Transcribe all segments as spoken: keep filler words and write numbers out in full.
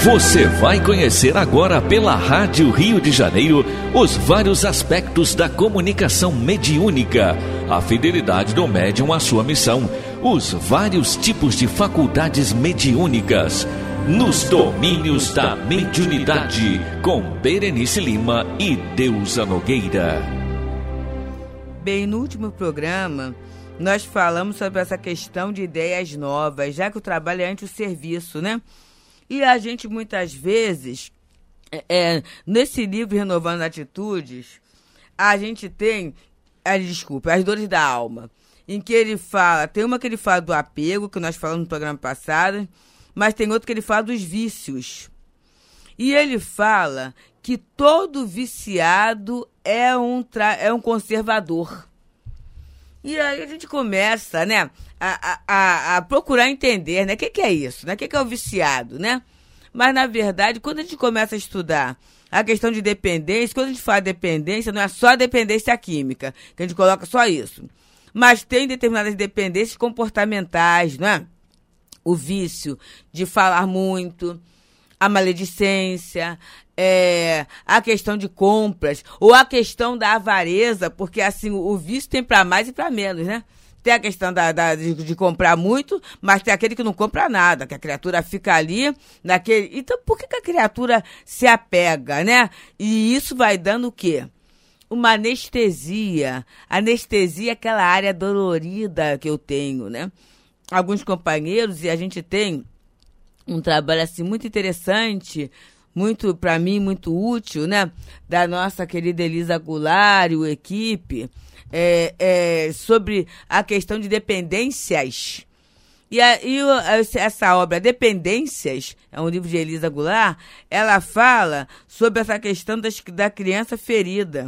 Você vai conhecer agora pela Rádio Rio de Janeiro os vários aspectos da comunicação mediúnica, a fidelidade do médium à sua missão, os vários tipos de faculdades mediúnicas, nos domínios da mediunidade, com Berenice Lima e Deusa Nogueira. Bem, no último programa, nós falamos sobre essa questão de ideias novas, já que o trabalho é ante o serviço, né? E a gente, muitas vezes, é, nesse livro Renovando Atitudes, a gente tem, ah, desculpa, As Dores da Alma, em que ele fala, tem uma que ele fala do apego, que nós falamos no programa passado, mas tem outra que ele fala dos vícios. E ele fala que todo viciado é um, tra- é um conservador. E aí a gente começa, né, a, a, a procurar entender, né, o que, que é isso, né, o que, que é o viciado, né? Mas, na verdade, quando a gente começa a estudar a questão de dependência, quando a gente fala de dependência, não é só a dependência química, que a gente coloca só isso. Mas tem determinadas dependências comportamentais, não é? O vício de falar muito, a maledicência, é, a questão de compras, ou a questão da avareza, porque assim, o vício tem para mais e para menos, né? Tem a questão da, da, de, de comprar muito, mas tem aquele que não compra nada, que a criatura fica ali naquele... Então, por que, que a criatura se apega, né? E isso vai dando o quê? Uma anestesia. Anestesia é aquela área dolorida que eu tenho, né? Alguns companheiros, e a gente tem um trabalho assim muito interessante, muito, para mim, muito útil, né? Da nossa querida Elisa Goulart e o equipe, é, é, sobre a questão de dependências. E, a, e o, essa obra, Dependências, é um livro de Elisa Goulart, ela fala sobre essa questão das, da criança ferida.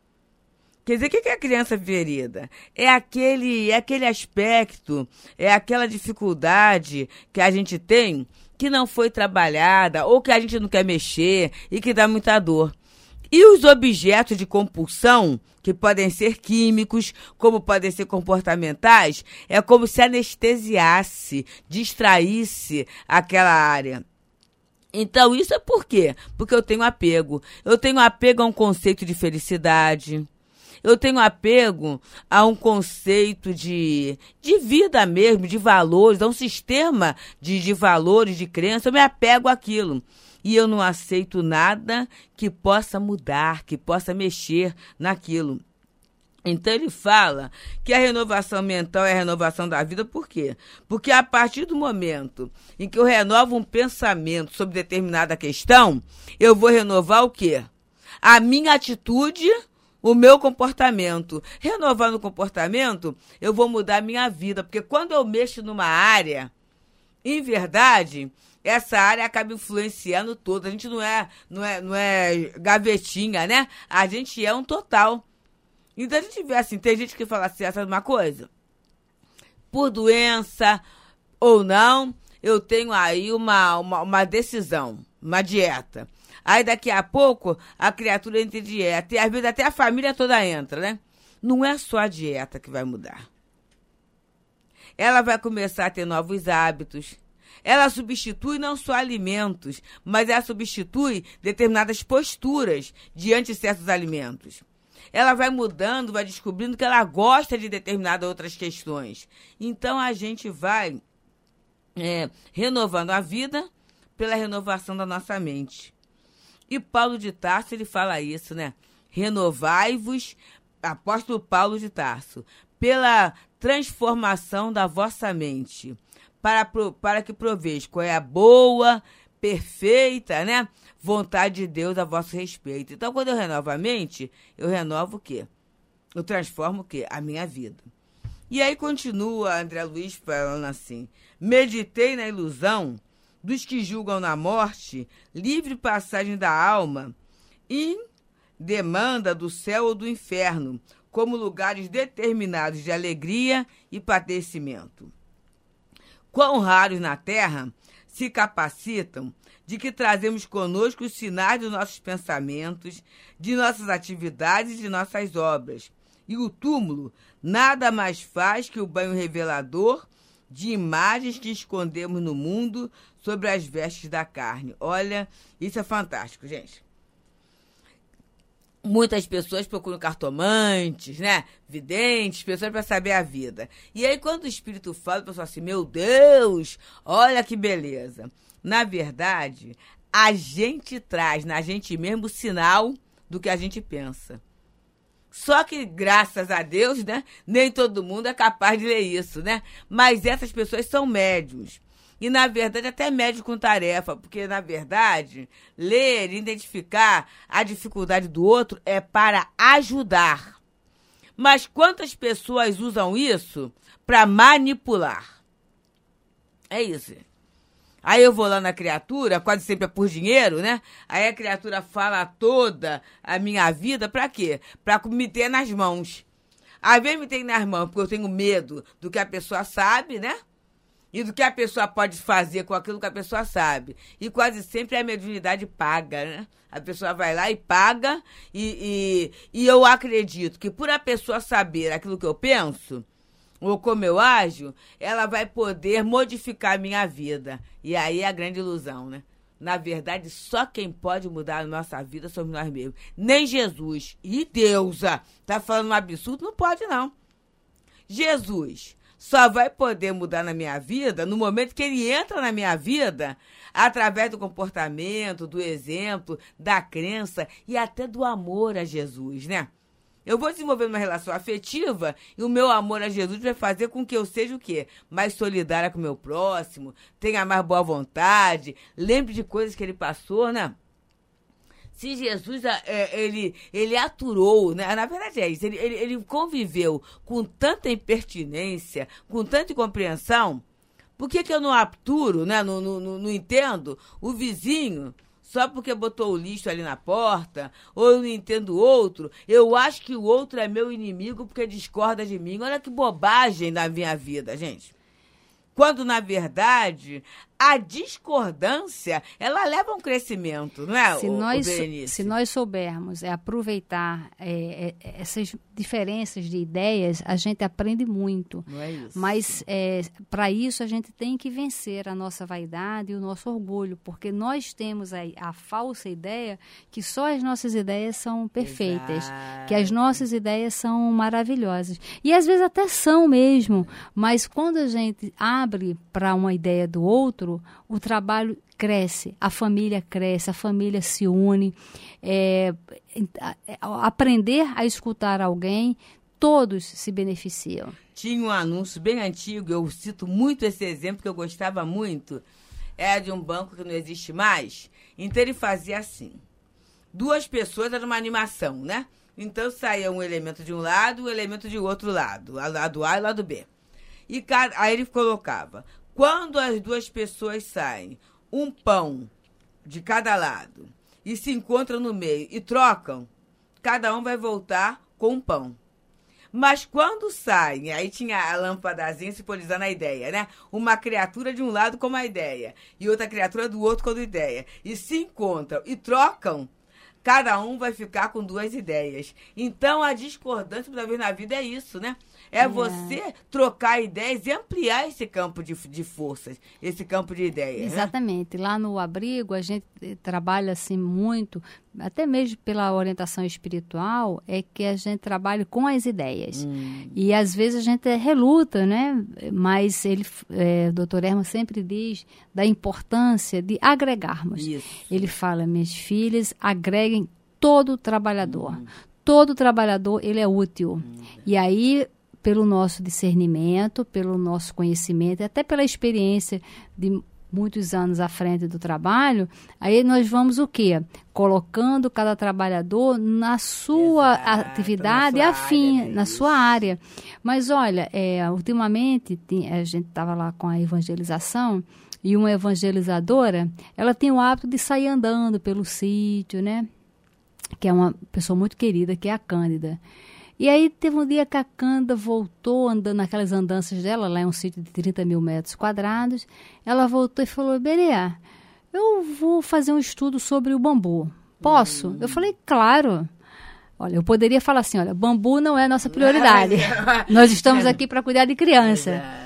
Quer dizer, o que é a criança ferida? É aquele, é aquele aspecto, é aquela dificuldade que a gente tem que não foi trabalhada ou que a gente não quer mexer e que dá muita dor. E os objetos de compulsão, que podem ser químicos, como podem ser comportamentais, é como se anestesiasse, distraísse aquela área. Então, isso é por quê? Porque eu tenho apego. Eu tenho apego a um conceito de felicidade. Eu tenho apego a um conceito de, de vida mesmo, de valores, a um sistema de, de valores, de crença. Eu me apego àquilo. E eu não aceito nada que possa mudar, que possa mexer naquilo. Então ele fala que a renovação mental é a renovação da vida, por quê? Porque a partir do momento em que eu renovo um pensamento sobre determinada questão, eu vou renovar o quê? A minha atitude, o meu comportamento. Renovando o comportamento, eu vou mudar a minha vida, porque quando eu mexo numa área, em verdade, essa área acaba influenciando todo. A gente não é, não é, não é gavetinha, né? A gente é um total. Então a gente vê assim, tem gente que fala assim, essa é uma coisa. Por doença ou não, eu tenho aí uma, uma, uma decisão, uma dieta. Aí daqui a pouco a criatura entra em dieta. E às vezes até a família toda entra, né? Não é só a dieta que vai mudar. Ela vai começar a ter novos hábitos. Ela substitui não só alimentos, mas ela substitui determinadas posturas diante de certos alimentos. Ela vai mudando, vai descobrindo que ela gosta de determinadas outras questões. Então, a gente vai é, renovando a vida pela renovação da nossa mente. E Paulo de Tarso, ele fala isso, né? Renovai-vos, apóstolo Paulo de Tarso, pela transformação da vossa mente, para, para que proveis qual é a boa, perfeita, né, vontade de Deus a vosso respeito. Então, quando eu renovo a mente, eu renovo o quê? Eu transformo o quê? A minha vida. E aí continua André Luiz falando assim: meditei na ilusão dos que julgam na morte livre passagem da alma em demanda do céu ou do inferno, como lugares determinados de alegria e padecimento. Quão raros na terra se capacitam de que trazemos conosco os sinais dos nossos pensamentos, de nossas atividades e de nossas obras. E o túmulo nada mais faz que o banho revelador de imagens que escondemos no mundo sobre as vestes da carne. Olha, isso é fantástico, gente. Muitas pessoas procuram cartomantes, né? Videntes, pessoas para saber a vida. E aí, quando o espírito fala, o pessoal assim, meu Deus, olha que beleza. Na verdade, a gente traz na gente mesmo o sinal do que a gente pensa. Só que, graças a Deus, né? Nem todo mundo é capaz de ler isso, né? Mas essas pessoas são médiuns. E, na verdade, até médium com tarefa, porque, na verdade, ler, identificar a dificuldade do outro é para ajudar. Mas quantas pessoas usam isso para manipular? É isso. Aí eu vou lá na criatura, quase sempre é por dinheiro, né? Aí a criatura fala toda a minha vida, para quê? Para me ter nas mãos. Às vezes me tem nas mãos porque eu tenho medo do que a pessoa sabe, né? E do que a pessoa pode fazer com aquilo que a pessoa sabe. E quase sempre a mediunidade paga, né? A pessoa vai lá e paga, e, e, e eu acredito que por a pessoa saber aquilo que eu penso, ou como eu ajo, ela vai poder modificar a minha vida. E aí é a grande ilusão, né? Na verdade, só quem pode mudar a nossa vida somos nós mesmos. Nem Jesus. E Deusa, tá falando um absurdo? Não pode, não. Jesus só vai poder mudar na minha vida no momento que ele entra na minha vida através do comportamento, do exemplo, da crença e até do amor a Jesus, né? Eu vou desenvolver uma relação afetiva e o meu amor a Jesus vai fazer com que eu seja o quê? Mais solidária com o meu próximo, tenha mais boa vontade, lembre de coisas que ele passou, né? Se Jesus, é, ele, ele aturou, né? Na verdade é isso, ele, ele, ele conviveu com tanta impertinência, com tanta incompreensão, por que que eu não aturo, né? Não, não, não, não entendo o vizinho só porque botou o lixo ali na porta, ou eu não entendo o outro, eu acho que o outro é meu inimigo porque discorda de mim. Olha que bobagem da minha vida, gente. Quando, na verdade, a discordância, ela leva a um crescimento, não é, se o, nós, o Se nós soubermos é, aproveitar é, é, essas diferenças de ideias, a gente aprende muito. Não é isso. Mas, é, para isso, a gente tem que vencer a nossa vaidade e o nosso orgulho, porque nós temos a, a falsa ideia que só as nossas ideias são perfeitas, Exato. Que as nossas ideias são maravilhosas. E, às vezes, até são mesmo, mas quando a gente abre para uma ideia do outro, o trabalho cresce, a família cresce, a família se une. É, aprender a escutar alguém, todos se beneficiam. Tinha um anúncio bem antigo, eu cito muito esse exemplo, que eu gostava muito, é de um banco que não existe mais. Então ele fazia assim, duas pessoas, era uma animação, né? Então saía um elemento de um lado e um elemento de outro lado, lado A e lado B. E cada, aí ele colocava, quando as duas pessoas saem, um pão de cada lado, e se encontram no meio e trocam, cada um vai voltar com um pão. Mas quando saem, aí tinha a lâmpadazinha simbolizando a ideia, né? Uma criatura de um lado com uma ideia, e outra criatura do outro com a ideia, e se encontram e trocam, cada um vai ficar com duas ideias. Então, a discordância, talvez, na vida é isso, né? É, é você trocar ideias e ampliar esse campo de, de forças, esse campo de ideias. Exatamente. Né? Lá no abrigo, a gente trabalha assim muito, até mesmo pela orientação espiritual, é que a gente trabalha com as ideias. Hum. E, às vezes, a gente reluta, né? Mas ele, é, o doutor Herman sempre diz da importância de agregarmos. Isso. Ele fala, minhas filhas, agreguem todo trabalhador. Hum. Todo trabalhador, ele é útil. Hum. E aí, pelo nosso discernimento, pelo nosso conhecimento, até pela experiência de muitos anos à frente do trabalho, aí nós vamos o quê? Colocando cada trabalhador na sua Exato, atividade na sua afim, área, na isso. sua área. Mas, olha, é, ultimamente, a gente estava lá com a evangelização, e uma evangelizadora, ela tem o hábito de sair andando pelo sítio, né? Que é uma pessoa muito querida, que é a Cândida. E aí teve um dia que a Cândida voltou andando naquelas andanças dela, lá é um sítio de trinta mil metros quadrados, ela voltou e falou, Berea, eu vou fazer um estudo sobre o bambu. Posso? Hum. Eu falei, claro. Olha, eu poderia falar assim, olha, bambu não é a nossa prioridade. Nós estamos aqui para cuidar de criança.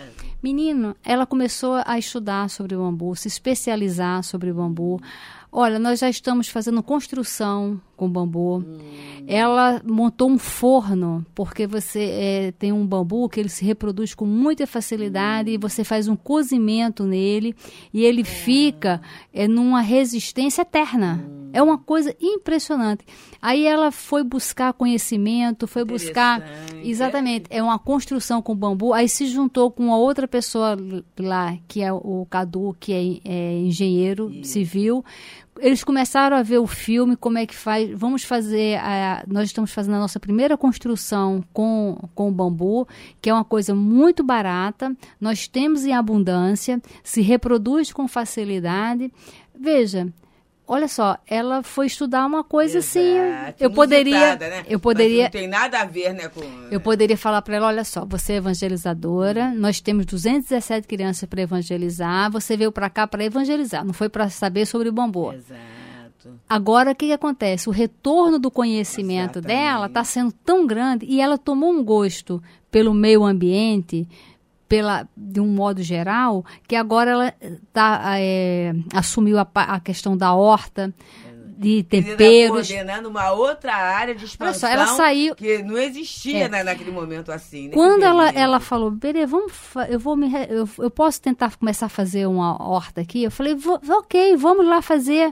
Menino, ela começou a estudar sobre o bambu, se especializar sobre o bambu. Olha, nós já estamos fazendo construção com bambu. Hum. Ela montou um forno, porque você é, tem um bambu que ele se reproduz com muita facilidade, hum. e você faz um cozimento nele e ele é. fica é, numa resistência eterna. Hum. É uma coisa impressionante. Aí ela foi buscar conhecimento, foi buscar... Exatamente, é uma construção com bambu. Aí se juntou com uma outra pessoa lá, que é o Cadu, que é, é engenheiro Isso. civil. Eles começaram a ver o filme, como é que faz. Vamos fazer, a, nós estamos fazendo a nossa primeira construção com, com bambu, que é uma coisa muito barata. Nós temos em abundância, se reproduz com facilidade. Veja, olha só, ela foi estudar uma coisa Exato. assim. Eu poderia, né? eu poderia. Mas não tem nada a ver, né? Com... Eu poderia falar para ela, olha só, você é evangelizadora, hum. nós temos duzentas e dezessete crianças para evangelizar, você veio para cá para evangelizar, não foi para saber sobre o bambu. Exato. Agora, o que, que acontece? O retorno do conhecimento Exatamente. dela está sendo tão grande e ela tomou um gosto pelo meio ambiente, pela, de um modo geral, que agora ela tá, é, assumiu a, a questão da horta, de temperos. Coordenando uma outra área de expansão. Olha só, ela saiu, que não existia é. na, naquele momento assim. Né? Quando ela, ela falou, Berê, vamos, eu, vou me, eu, eu posso tentar começar a fazer uma horta aqui? Eu falei, ok, vamos lá fazer.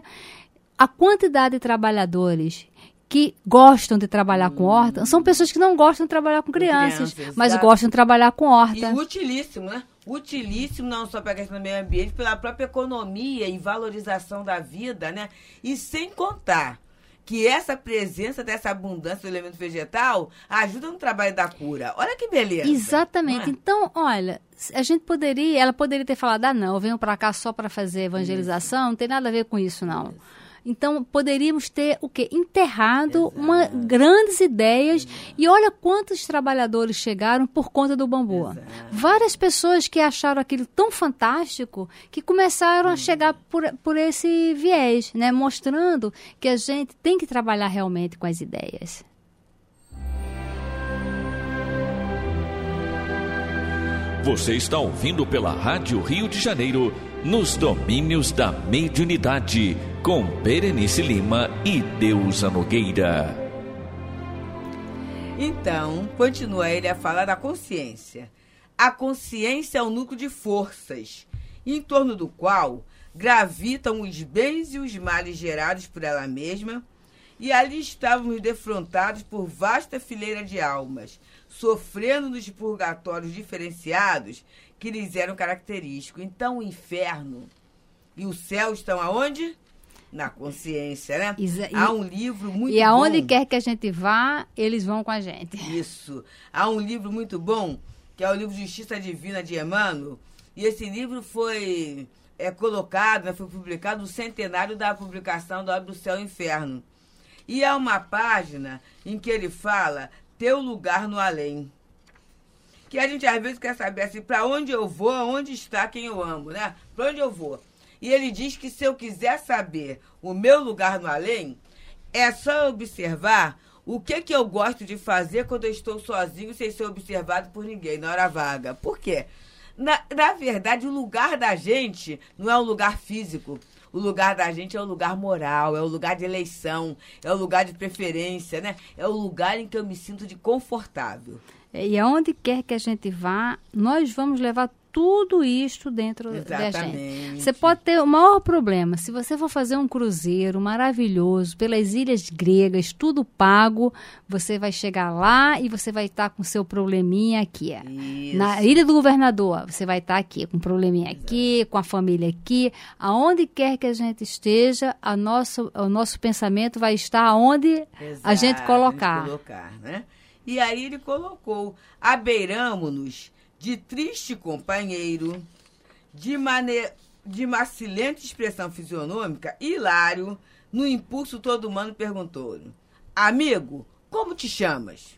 A quantidade de trabalhadores que gostam de trabalhar hum. com horta, são pessoas que não gostam de trabalhar com, com crianças, crianças, mas exato. gostam de trabalhar com horta. E utilíssimo, né? Utilíssimo não só para a questão do meio ambiente, pela própria economia e valorização da vida, né? E sem contar que essa presença dessa abundância do elemento vegetal ajuda no trabalho da cura. Olha que beleza. Exatamente. É? Então, olha, a gente poderia, ela poderia ter falado, ah, não, eu venho para cá só para fazer evangelização, isso. não tem nada a ver com isso, não. Isso. Então, poderíamos ter o quê? Enterrado uma, grandes ideias. Exato. E olha quantos trabalhadores chegaram por conta do bambu. Exato. Várias pessoas que acharam aquilo tão fantástico que começaram hum. a chegar por, por esse viés, né? Mostrando que a gente tem que trabalhar realmente com as ideias. Você está ouvindo pela Rádio Rio de Janeiro, Nos Domínios da Mediunidade, com Berenice Lima e Deusa Nogueira. Então, continua ele a falar da consciência. A consciência é o núcleo de forças, em torno do qual gravitam os bens e os males gerados por ela mesma, e ali estávamos defrontados por vasta fileira de almas, sofrendo nos purgatórios diferenciados que lhes eram característicos. Então, o inferno e o céu estão aonde? Na consciência, né? Isa, Há um livro muito bom. E aonde bom, quer que a gente vá, eles vão com a gente. Isso. Há um livro muito bom, que é o livro Justiça Divina de Emmanuel, e esse livro foi é, colocado, né, foi publicado no centenário da publicação da obra do Céu e Inferno. E há uma página em que ele fala teu lugar no além. Que a gente às vezes quer saber assim, para onde eu vou, onde está quem eu amo, né? Para onde eu vou? E ele diz que se eu quiser saber o meu lugar no além, é só observar o que, que eu gosto de fazer quando eu estou sozinho, sem ser observado por ninguém, na hora vaga. Por quê? Na, na verdade, o lugar da gente não é um lugar físico. O lugar da gente é o lugar moral, é o lugar de eleição, é o lugar de preferência, né? É o lugar em que eu me sinto de confortável. E aonde quer que a gente vá, nós vamos levar tudo isto dentro Exatamente. da gente. Você pode ter o maior problema. Se você for fazer um cruzeiro maravilhoso pelas ilhas gregas, tudo pago, você vai chegar lá e você vai estar com seu probleminha aqui. Isso. Na Ilha do Governador, você vai estar aqui, com um probleminha Exato. aqui, com a família aqui. Aonde quer que a gente esteja, a nosso, o nosso pensamento vai estar aonde Exato. a gente colocar. A gente colocar, né? E aí ele colocou, abeiramo-nos de triste companheiro, de, mane... de macilente expressão fisionômica, hilário, no impulso todo humano perguntou-lhe, amigo, como te chamas?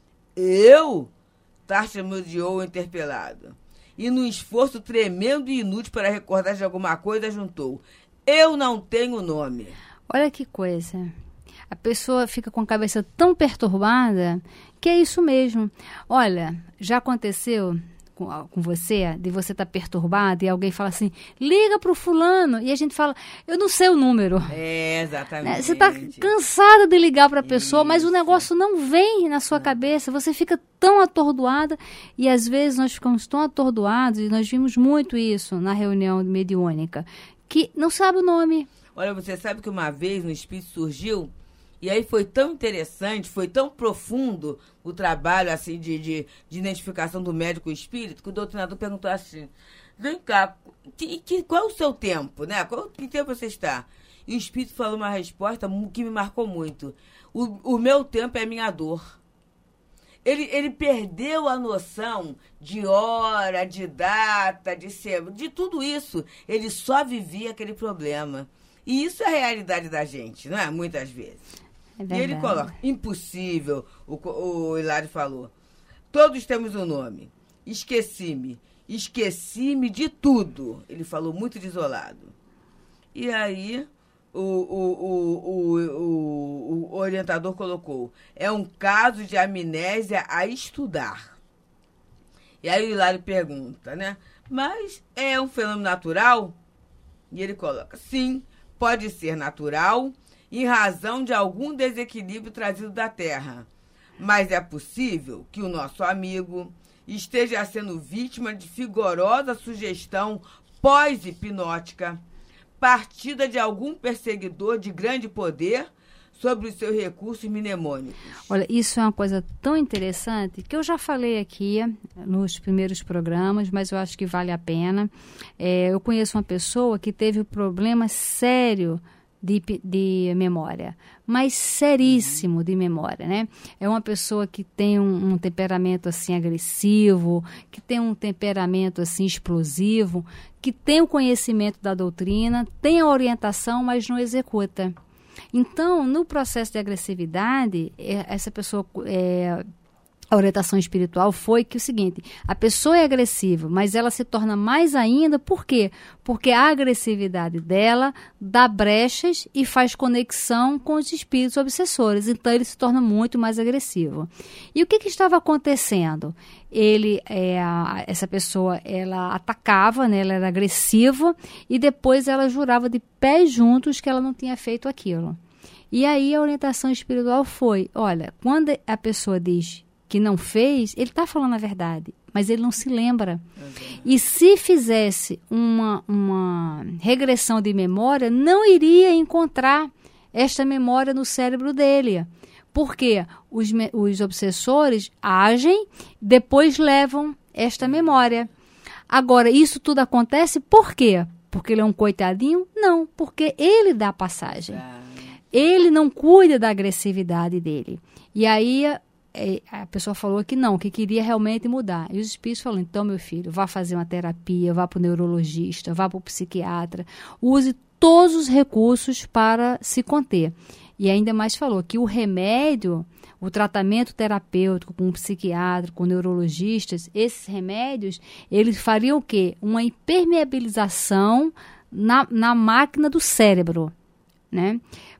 Eu? Tartamudeou interpelado. E num esforço tremendo e inútil para recordar de alguma coisa, juntou, eu não tenho nome. Olha que coisa. A pessoa fica com a cabeça tão perturbada que é isso mesmo. Olha, já aconteceu com, com você, de você estar tá perturbado, e alguém fala assim, liga pro fulano, e a gente fala, eu não sei o número. É, exatamente. Né? Você está cansada de ligar para a pessoa, mas o negócio não vem na sua não. cabeça, você fica tão atordoada, e às vezes nós ficamos tão atordoados, e nós vimos muito isso na reunião mediúnica, que não sabe o nome. Olha, você sabe que uma vez no Espírito surgiu, e aí foi tão interessante, foi tão profundo o trabalho assim de, de, de identificação do médico espírito, que o doutrinador perguntou assim, vem cá, que, que, qual é o seu tempo, né? Qual, que tempo você está? E o espírito falou uma resposta que me marcou muito. O, o meu tempo é a minha dor. Ele, ele perdeu a noção de hora, de data, de ser, de tudo isso. Ele só vivia aquele problema. E isso é a realidade da gente, não é? Muitas vezes. É e ele coloca, impossível, o, o Hilário falou. Todos temos um nome. Esqueci-me. Esqueci-me de tudo. Ele falou muito desolado. E aí, o, o, o, o, o, o orientador colocou, é um caso de amnésia a estudar. E aí o Hilário pergunta, né? Mas é um fenômeno natural? E ele coloca, sim, pode ser natural, em razão de algum desequilíbrio trazido da Terra. Mas é possível que o nosso amigo esteja sendo vítima de vigorosa sugestão pós-hipnótica, partida de algum perseguidor de grande poder sobre os seus recursos mnemônicos. Olha, isso é uma coisa tão interessante que eu já falei aqui nos primeiros programas, mas eu acho que vale a pena. É, eu conheço uma pessoa que teve um problema sério De, de memória, mas seríssimo de memória, né? É uma pessoa que tem um, um temperamento assim agressivo, que tem um temperamento assim explosivo, que tem o conhecimento da doutrina, tem a orientação, mas não executa. Então, no processo de agressividade, essa pessoa... É, a orientação espiritual foi que o seguinte, a pessoa é agressiva, mas ela se torna mais ainda, por quê? Porque a agressividade dela dá brechas e faz conexão com os espíritos obsessores, então ele se torna muito mais agressivo. E o que, que estava acontecendo? Ele, é, essa pessoa, ela atacava, né, ela era agressiva, e depois ela jurava de pés juntos que ela não tinha feito aquilo. E aí a orientação espiritual foi, olha, quando a pessoa diz que não fez, ele está falando a verdade, mas ele não se lembra. Uhum. E se fizesse uma, uma regressão de memória, não iria encontrar esta memória no cérebro dele. Porque os, os obsessores agem, depois levam esta memória. Agora, isso tudo acontece por quê? Porque ele é um coitadinho? Não, porque ele dá passagem. Uhum. Ele não cuida da agressividade dele. E aí... a pessoa falou que não, que queria realmente mudar. E os espíritos falaram, então, meu filho, vá fazer uma terapia, vá para o neurologista, vá para o psiquiatra, use todos os recursos para se conter. E ainda mais falou que o remédio, o tratamento terapêutico com o psiquiatra, com neurologistas, esses remédios, eles fariam o quê? Uma impermeabilização na, na máquina do cérebro, né?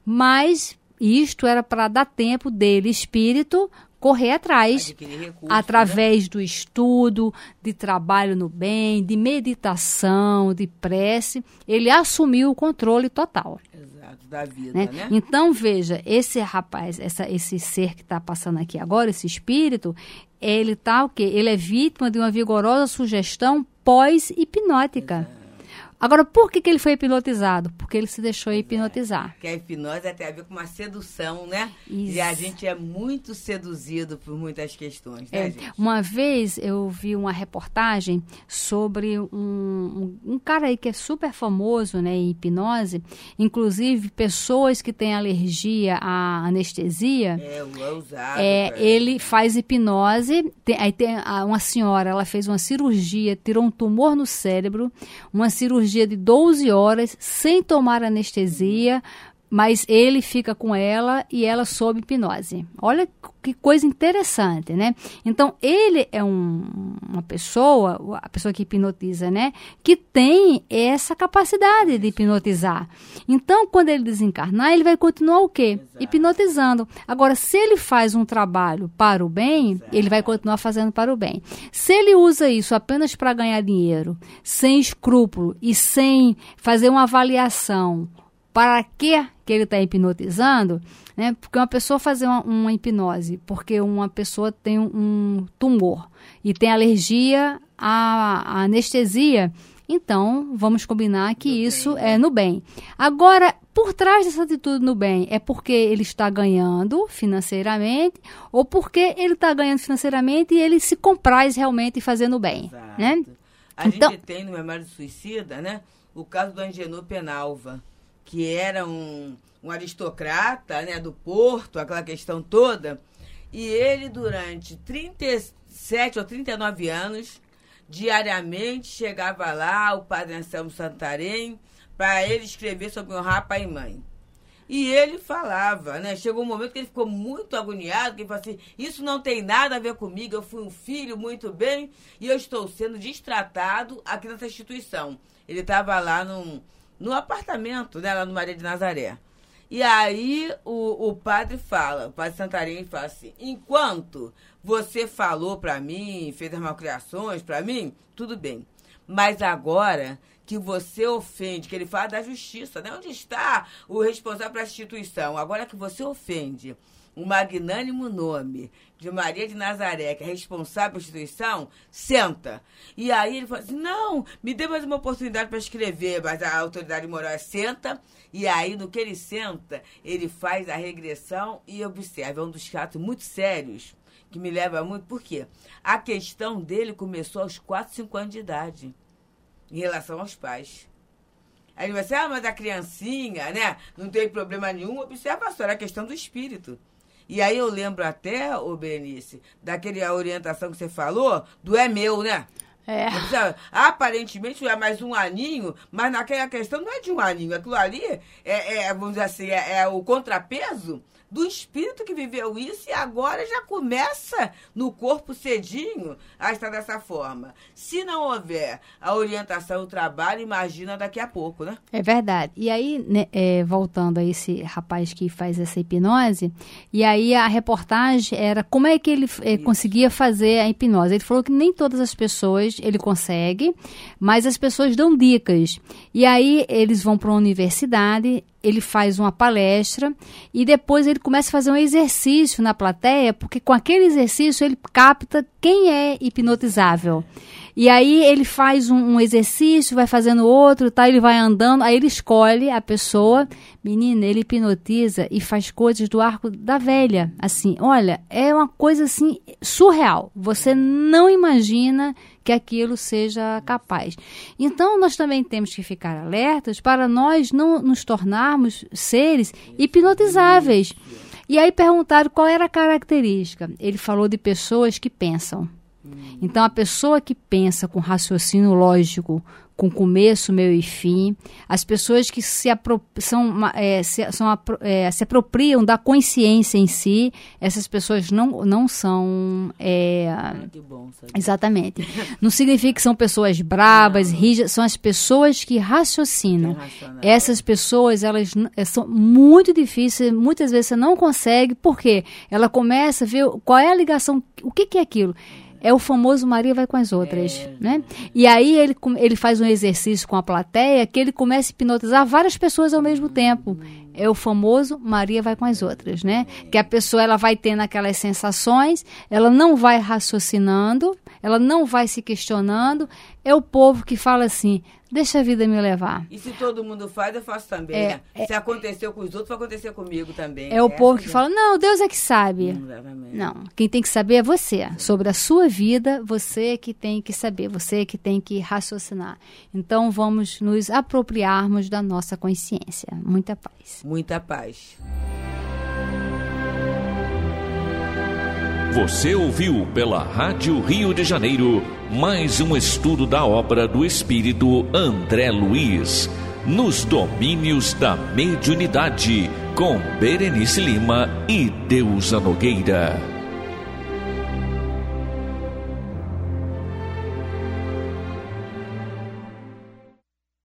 Mas isto era para dar tempo dele, espírito, correr atrás, recurso, através, né, do estudo, de trabalho no bem, de meditação, de prece, ele assumiu o controle total. Exato, da vida, né? né? Então, veja, esse rapaz, essa, esse ser que está passando aqui agora, esse espírito, ele tá o quê? Ele é vítima de uma vigorosa sugestão pós-hipnótica. Exato. Agora, por que, que ele foi hipnotizado? Porque ele se deixou hipnotizar. Porque a hipnose tem a ver com uma sedução, né? Isso. E a gente é muito seduzido por muitas questões, né, é, gente? Uma vez eu vi uma reportagem sobre um, um, um cara aí que é super famoso, né, em hipnose. Inclusive, pessoas que têm alergia à anestesia. É, o usado. É, ele faz hipnose. Tem, aí tem uma senhora, ela fez uma cirurgia, tirou um tumor no cérebro, uma cirurgia de doze horas, sem tomar anestesia, mas ele fica com ela e ela sob hipnose. Olha que coisa interessante, né? Então, ele é um, uma pessoa, a pessoa que hipnotiza, né? Que tem essa capacidade de hipnotizar. Então, quando ele desencarnar, ele vai continuar o quê? Exato. Hipnotizando. Agora, se ele faz um trabalho para o bem, Exato. Ele vai continuar fazendo para o bem. Se ele usa isso apenas para ganhar dinheiro, sem escrúpulo e sem fazer uma avaliação para que, que ele está hipnotizando, né? Porque uma pessoa fazer uma, uma hipnose, porque uma pessoa tem um, um tumor e tem alergia à, à anestesia, então vamos combinar que no isso bem, é no bem. Agora, por trás dessa atitude no bem, é porque ele está ganhando financeiramente ou porque ele está ganhando financeiramente e ele se compraz realmente fazendo o bem. Exato. Né? A então, gente tem no Memória do Suicida, né, o caso do Angenor Penalva, que era um, um aristocrata, né, do Porto, aquela questão toda, e ele durante trinta e sete ou trinta e nove anos, diariamente chegava lá o padre Anselmo Santarém para ele escrever sobre honrar pai e mãe. E ele falava, né, chegou um momento que ele ficou muito agoniado, que ele falou assim, isso não tem nada a ver comigo, eu fui um filho muito bem e eu estou sendo destratado aqui nessa instituição. Ele estava lá num... no apartamento, né, lá no Maria de Nazaré. E aí o, o padre fala, o padre Santarém fala assim, enquanto você falou para mim, fez as malcriações para mim, tudo bem. Mas agora que você ofende, que ele fala da justiça, né? Onde está o responsável pela instituição? Agora que você ofende o magnânimo nome de Maria de Nazaré, que é responsável pela instituição, senta. E aí ele fala assim, não, me dê mais uma oportunidade para escrever, mas a autoridade moral é senta, e aí no que ele senta, ele faz a regressão e observa, é um dos casos muito sérios, que me leva muito, por quê? A questão dele começou aos quatro, cinco anos de idade, em relação aos pais. Aí ele vai dizer, ah, mas a criancinha, né, não tem problema nenhum, observa só, era a questão do espírito. E aí eu lembro até, ô Berenice, daquela orientação que você falou, do é meu, né? É. Aparentemente é mais um aninho, mas naquela questão não é de um aninho. Aquilo ali é, é vamos dizer assim, é, é o contrapeso do espírito que viveu isso e agora já começa no corpo cedinho a estar dessa forma. Se não houver a orientação, o trabalho, imagina daqui a pouco, né? É verdade. E aí, né, é, voltando a esse rapaz que faz essa hipnose, e aí a reportagem era como é que ele é, conseguia fazer a hipnose. Ele falou que nem todas as pessoas ele consegue, mas as pessoas dão dicas. E aí eles vão para uma universidade, ele faz uma palestra e depois ele começa a fazer um exercício na plateia, porque com aquele exercício ele capta quem é hipnotizável. E aí ele faz um, um exercício, vai fazendo outro, tá? Ele vai andando, aí ele escolhe a pessoa, menina, ele hipnotiza e faz coisas do arco da velha, assim, olha, é uma coisa assim surreal, você não imagina que aquilo seja capaz. Então nós também temos que ficar alertas para nós não nos tornarmos seres hipnotizáveis. E aí perguntaram qual era a característica. Ele falou de pessoas que pensam. Então, a pessoa que pensa com raciocínio lógico, com começo, meio e fim, as pessoas que se, apro- são, é, se, são, é, se apropriam da consciência em si, essas pessoas não, não são... É, ah, que bom, sabe? Exatamente. Não significa que são pessoas bravas, rígidas, são as pessoas que raciocinam. Essas pessoas, elas são muito difíceis, muitas vezes você não consegue, porque ela começa a ver qual é a ligação, o que, que é aquilo. É o famoso Maria vai com as outras, é, né? E aí ele, ele faz um exercício com a plateia que ele começa a hipnotizar várias pessoas ao mesmo tempo. É o famoso Maria vai com as outras, né? Que a pessoa ela vai tendo aquelas sensações, ela não vai raciocinando, ela não vai se questionando. É o povo que fala assim, deixa a vida me levar. E se todo mundo faz, eu faço também, é, né? É, se aconteceu com os outros, vai acontecer comigo também. É, é o povo que fala, não, Deus é que sabe. Não, quem tem que saber é você. Sobre a sua vida, você é que tem que saber, você é que tem que raciocinar. Então, vamos nos apropriarmos da nossa consciência. Muita paz. Muita paz. Você ouviu pela Rádio Rio de Janeiro mais um estudo da obra do espírito André Luiz, Nos Domínios da Mediunidade, com Berenice Lima e Deusa Nogueira.